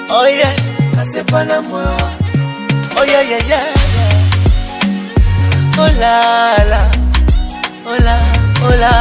Oh yeah, kasepa na moyo wangu. Oh yeah, yeah, yeah. Oh la la, oh la, oh la,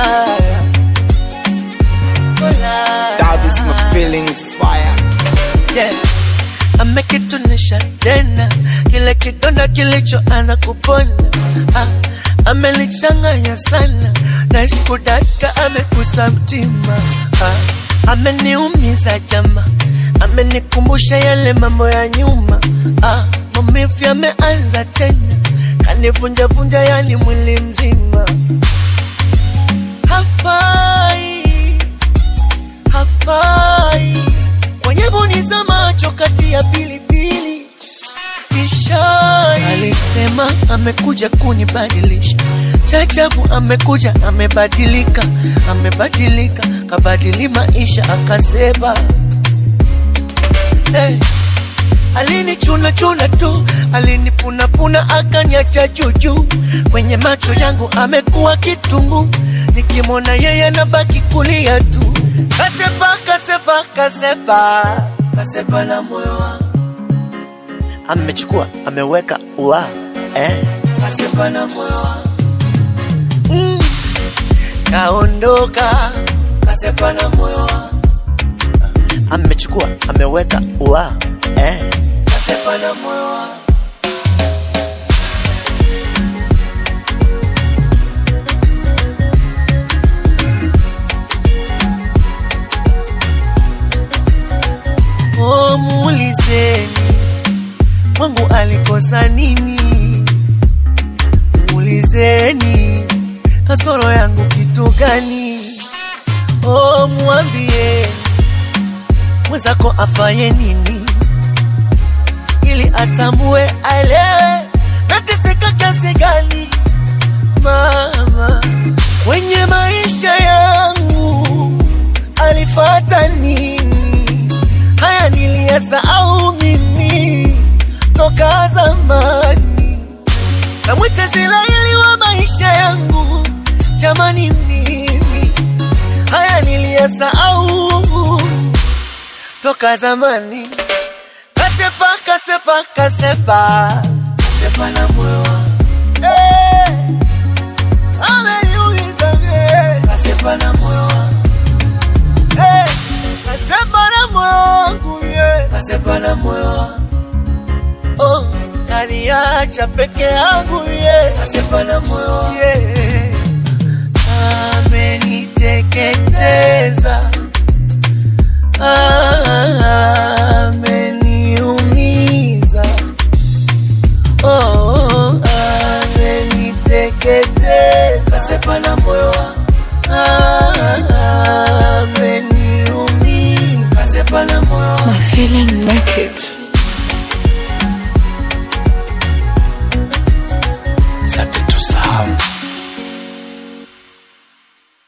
oh la. That is my feeling fire. Yeah, amekitunisha tena kile kidonda kilichoanza kupona. Amelichanganya sana na iskudaka amekusa mtima. Ameniumiza jama, amenikumbusha yale mambo ya nyuma. Maumivu yameanza tena, kanivunja vunja yani mwili mzima. Hafai, hafai kwenye boni za macho kati ya pilipili. Fishai alisema amekuja kunibadilisha, chachabu amekuja amebadilika, amebadilika kabadili maisha akaseba. Hey, alini chuna chuna tu, alini puna puna akaniacha juju. Kwenye macho yangu amekuwa kitungu, nikimwona yeye nabaki kulia tu. Kasepa, kasepa, kasepa, kasepa na moyo wangu. Amechukua, ameweka ua, kasepa na moyo wangu. Kaondoka, kasepa na moyo wangu. Amechukua, ameweka ua, kasepa na moyo wangu. Oh, muulizeni Mungu alikosa nini? Muulizeni kasoro yangu kitu gani? Oh, muambie mwenzako afaye nini, ili atambue aelewe nateseka kiasi gani. Mama kwenye maisha yangu alifuata nini? Haya niliyasahau mimi toka zamani. Namwita Israeli wa maisha yangu, jamani mimi. Haya niliyasahau toka zamani. Kasepa, kasepa, kasepa, kasepa na moyo wangu. Ameniuliza kasepa na moyo wangu. Kasepa na moyo wangu, kasepa na moyo wangu. Oh, kaniacha peke yangu, kasepa na moyo wangu. Ameniteketeza, ameniumiza. Oh, ameniteketeza, kasepa na moyo wangu.